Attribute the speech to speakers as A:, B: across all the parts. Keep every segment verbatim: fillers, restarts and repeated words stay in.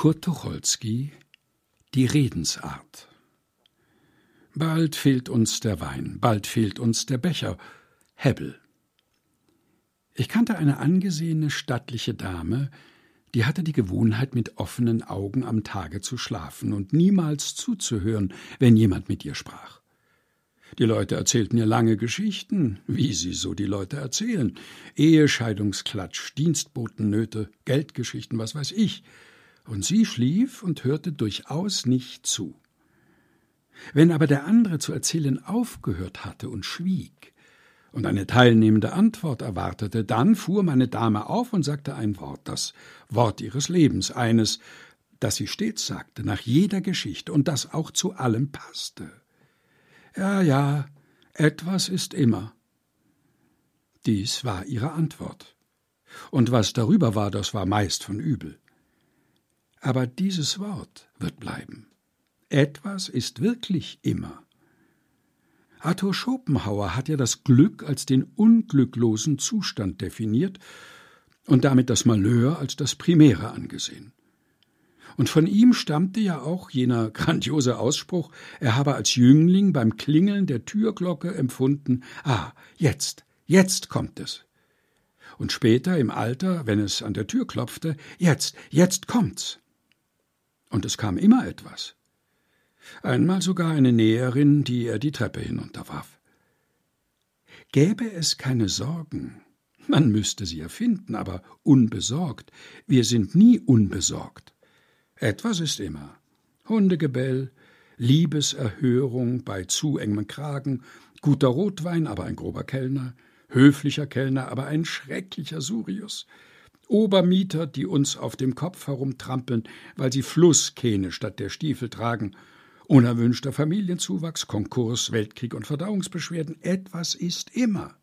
A: Kurt Tucholsky, die Redensart. Bald fehlt uns der Wein, bald fehlt uns der Becher. Hebbel. Ich kannte eine angesehene, stattliche Dame, die hatte die Gewohnheit, mit offenen Augen am Tage zu schlafen und niemals zuzuhören, wenn jemand mit ihr sprach. Die Leute erzählten ihr lange Geschichten, wie sie so die Leute erzählen. Ehescheidungsklatsch, Dienstbotennöte, Geldgeschichten, was weiß ich. Und sie schlief und hörte durchaus nicht zu. Wenn aber der andere zu erzählen aufgehört hatte und schwieg und eine teilnehmende Antwort erwartete, dann fuhr meine Dame auf und sagte ein Wort, das Wort ihres Lebens, eines, das sie stets sagte, nach jeder Geschichte und das auch zu allem passte. Ja, ja, etwas ist immer. Dies war ihre Antwort. Und was darüber war, das war meist von übel. Aber dieses Wort wird bleiben. Etwas ist wirklich immer. Arthur Schopenhauer hat ja das Glück als den unglücklosen Zustand definiert und damit das Malheur als das Primäre angesehen. Und von ihm stammte ja auch jener grandiose Ausspruch, er habe als Jüngling beim Klingeln der Türglocke empfunden, ah, jetzt, jetzt kommt es. Und später im Alter, wenn es an der Tür klopfte, jetzt, jetzt kommt's. Und es kam immer etwas. Einmal sogar eine Näherin, die er die Treppe hinunterwarf. Gäbe es keine Sorgen, man müsste sie erfinden, aber unbesorgt, wir sind nie unbesorgt. Etwas ist immer. Hundegebell, Liebeserhörung bei zu engem Kragen, guter Rotwein, aber ein grober Kellner, höflicher Kellner, aber ein schrecklicher Surius, Obermieter, die uns auf dem Kopf herumtrampeln, weil sie Flusskähne statt der Stiefel tragen, unerwünschter Familienzuwachs, Konkurs, Weltkrieg und Verdauungsbeschwerden. Etwas ist immer.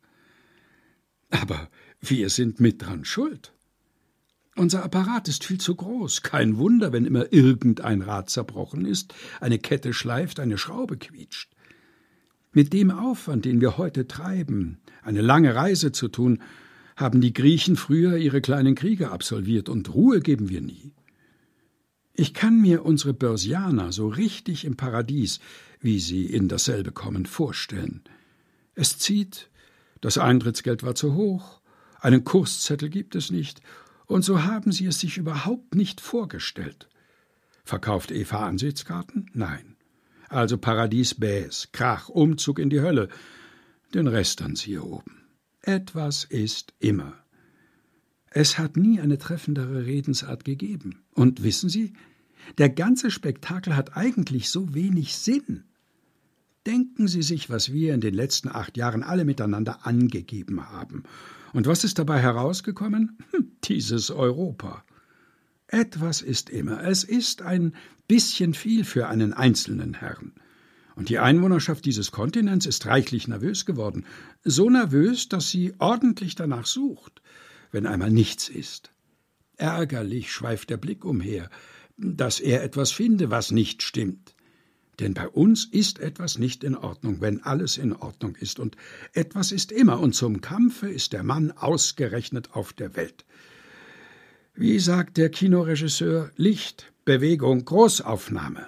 A: Aber wir sind mit dran schuld. Unser Apparat ist viel zu groß. Kein Wunder, wenn immer irgendein Rad zerbrochen ist, eine Kette schleift, eine Schraube quietscht. Mit dem Aufwand, den wir heute treiben, eine lange Reise zu tun, haben die Griechen früher ihre kleinen Kriege absolviert, und Ruhe geben wir nie. Ich kann mir unsere Börsianer so richtig im Paradies, wie sie in dasselbe kommen, vorstellen. Es zieht, das Eintrittsgeld war zu hoch, einen Kurszettel gibt es nicht, und so haben sie es sich überhaupt nicht vorgestellt. Verkauft Eva Ansichtskarten? Nein. Also Paradies bäs, Krach, Umzug in die Hölle. Den Rest dann siehe oben. Etwas ist immer. Es hat nie eine treffendere Redensart gegeben. Und wissen Sie, der ganze Spektakel hat eigentlich so wenig Sinn. Denken Sie sich, was wir in den letzten acht Jahren alle miteinander angegeben haben. Und was ist dabei herausgekommen? Hm, dieses Europa. Etwas ist immer. Es ist ein bisschen viel für einen einzelnen Herrn. Und die Einwohnerschaft dieses Kontinents ist reichlich nervös geworden. So nervös, dass sie ordentlich danach sucht, wenn einmal nichts ist. Ärgerlich schweift der Blick umher, dass er etwas finde, was nicht stimmt. Denn bei uns ist etwas nicht in Ordnung, wenn alles in Ordnung ist. Und etwas ist immer, und zum Kampfe ist der Mann ausgerechnet auf der Welt. Wie sagt der Kinoregisseur, Licht, Bewegung, Großaufnahme.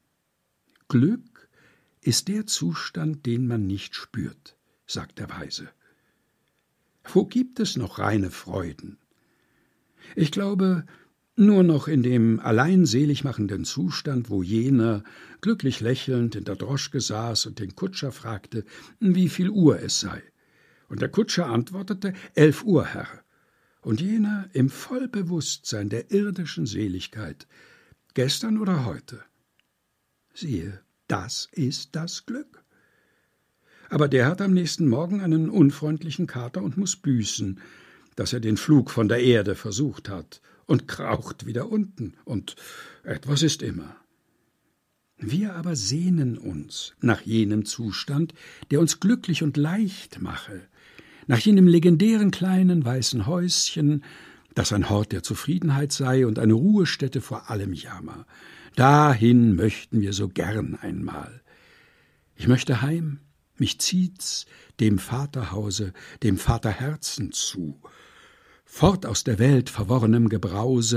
A: Glück ist der Zustand, den man nicht spürt, sagt der Weise. Wo gibt es noch reine Freuden? Ich glaube, nur noch in dem allein seligmachenden Zustand, wo jener glücklich lächelnd in der Droschke saß und den Kutscher fragte, wie viel Uhr es sei. Und der Kutscher antwortete, elf Uhr, Herr. Und jener im Vollbewusstsein der irdischen Seligkeit, gestern oder heute. Siehe, das ist das Glück. Aber der hat am nächsten Morgen einen unfreundlichen Kater und muss büßen, dass er den Flug von der Erde versucht hat, und kraucht wieder unten, und etwas ist immer. Wir aber sehnen uns nach jenem Zustand, der uns glücklich und leicht mache, nach jenem legendären kleinen weißen Häuschen, das ein Hort der Zufriedenheit sei und eine Ruhestätte vor allem Jammer. Dahin möchten wir so gern einmal. Ich möchte heim, mich zieht's dem Vaterhause, dem Vaterherzen zu. Fort aus der Welt verworrenem Gebrause,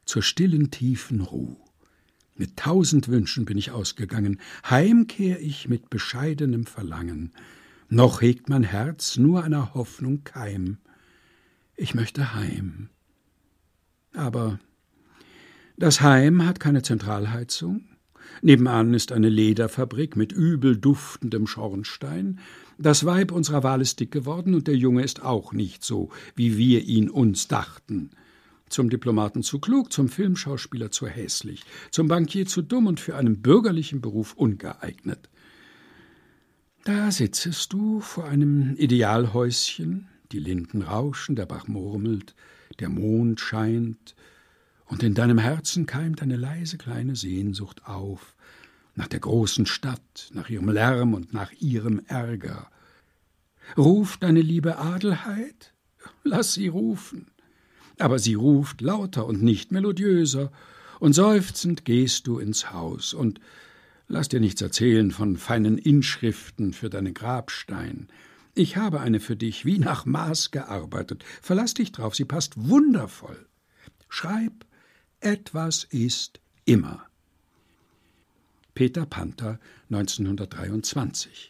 A: zur stillen tiefen Ruh. Mit tausend Wünschen bin ich ausgegangen, heim kehr ich mit bescheidenem Verlangen. Noch hegt mein Herz nur einer Hoffnung Keim. Ich möchte heim. Aber das Heim hat keine Zentralheizung. Nebenan ist eine Lederfabrik mit übel duftendem Schornstein. Das Weib unserer Wahl ist dick geworden und der Junge ist auch nicht so, wie wir ihn uns dachten. Zum Diplomaten zu klug, zum Filmschauspieler zu hässlich, zum Bankier zu dumm und für einen bürgerlichen Beruf ungeeignet. Da sitzest du vor einem Idealhäuschen, die Linden rauschen, der Bach murmelt, der Mond scheint, und in deinem Herzen keimt eine leise kleine Sehnsucht auf, nach der großen Stadt, nach ihrem Lärm und nach ihrem Ärger. Ruft deine liebe Adelheid? Lass sie rufen. Aber sie ruft lauter und nicht melodiöser, und seufzend gehst du ins Haus, und lass dir nichts erzählen von feinen Inschriften für deinen Grabstein. Ich habe eine für dich, wie nach Maß gearbeitet. Verlass dich drauf, sie passt wundervoll. Schreib, etwas ist immer. Peter Panther, neunzehnhundertdreiundzwanzig.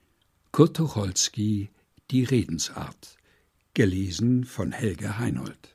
A: Kurt Tucholsky, Die Redensart. Gelesen von Helge Heinold.